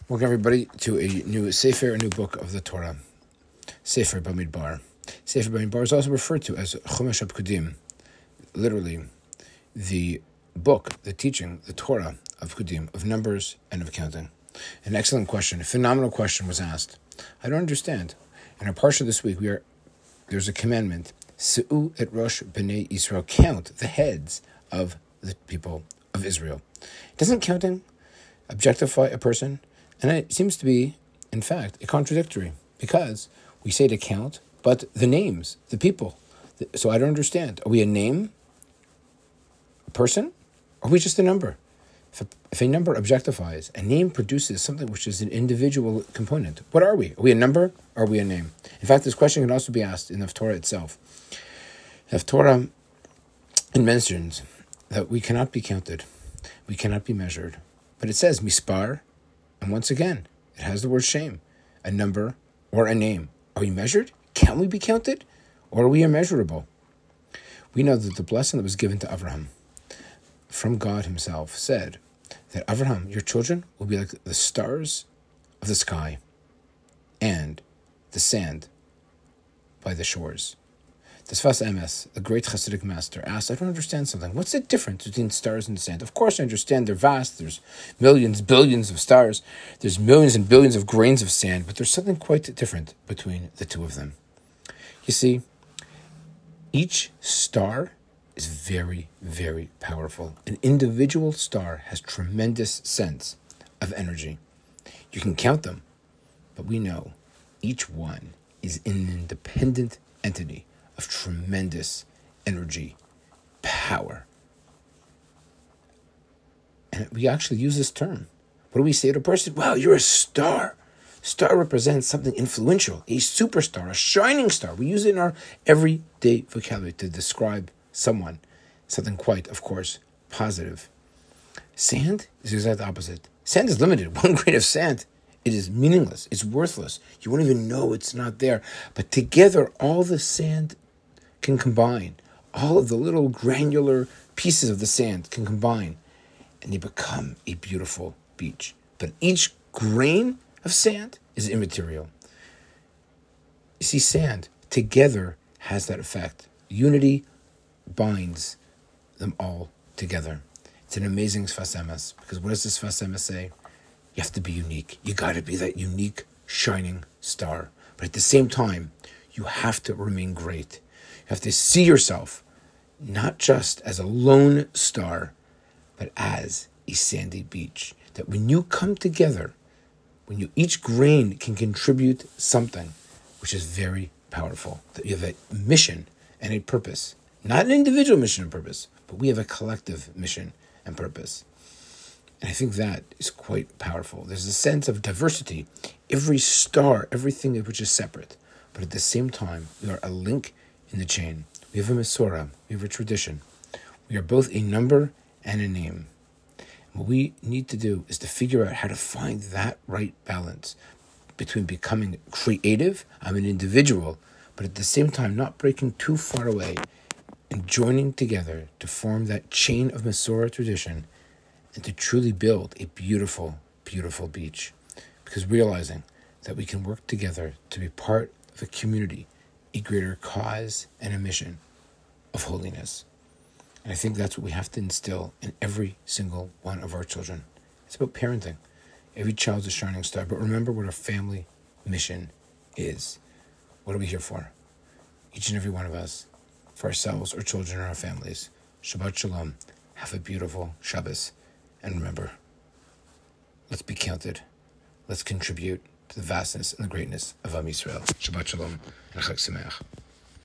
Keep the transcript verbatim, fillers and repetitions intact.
Welcome everybody to a new Sefer, a new book of the Torah, Sefer Bamidbar. Sefer Bamidbar is also referred to as Chumash HaPkudim, literally the book, the teaching, the Torah of Pkudim, of numbers and of counting. An excellent question, a phenomenal question was asked. I don't understand. In our parsha this week, we are there's a commandment, Se'u et Rosh B'nai Yisrael, count the heads of the people of Israel. Doesn't counting objectify a person? And it seems to be, in fact, a contradictory, because we say to count, but the names, the people. So I don't understand. Are we a name, a person, or are we just a number? If a, if a number objectifies, a name produces something which is an individual component. What are we? Are we a number, or are we a name? In fact, this question can also be asked in the Torah itself. The Torah mentions that we cannot be counted, we cannot be measured. But it says mispar, and once again, it has the word shame, a number or a name. Are we measured? Can we be counted? Or are we immeasurable? We know that the blessing that was given to Abraham from God himself said that Abraham, your children, will be like the stars of the sky and the sand by the shores. The Sfas Emes, the great Hasidic master, asked, I don't understand something. What's the difference between stars and sand? Of course I understand they're vast. There's millions, billions of stars. There's millions and billions of grains of sand. But there's something quite different between the two of them. You see, each star is very, very powerful. An individual star has tremendous sense of energy. You can count them, but we know each one is an independent entity of tremendous energy, power. And we actually use this term. What do we say to a person? Wow, you're a star. Star represents something influential, a superstar, a shining star. We use it in our everyday vocabulary to describe someone, something quite, of course, positive. Sand is the exact opposite. Sand is limited. One grain of sand, it is meaningless. It's worthless. You won't even know it's not there. But together, all the sand can combine. All of the little granular pieces of the sand can combine, and they become a beautiful beach. But each grain of sand is immaterial. You see, sand together has that effect. Unity binds them all together. It's an amazing Sfas Emes, because what does this Sfas Emes say? You have to be unique. You got to be that unique, shining star. But at the same time, you have to remain great. You have to see yourself not just as a lone star, but as a sandy beach. That when you come together, when you each grain can contribute something which is very powerful, that you have a mission and a purpose. Not an individual mission and purpose, but we have a collective mission and purpose. And I think that is quite powerful. There's a sense of diversity. Every star, everything which is separate. But at the same time, we are a link in the chain. We have a Mesorah, we have a tradition. We are both a number and a name. What we need to do is to figure out how to find that right balance between becoming creative, I'm an individual, but at the same time not breaking too far away and joining together to form that chain of Mesorah tradition and to truly build a beautiful, beautiful beach. Because realizing that we can work together to be part of a community, a greater cause and a mission of holiness. And I think that's what we have to instill in every single one of our children. It's about parenting. Every child's a shining star, but remember what our family mission is. What are we here for? Each and every one of us, for ourselves, our children, and our families. Shabbat Shalom. Have a beautiful Shabbos. And remember, let's be counted. Let's contribute to the vastness and the greatness of Am Yisrael. Shabbat Shalom and Chag Sameach.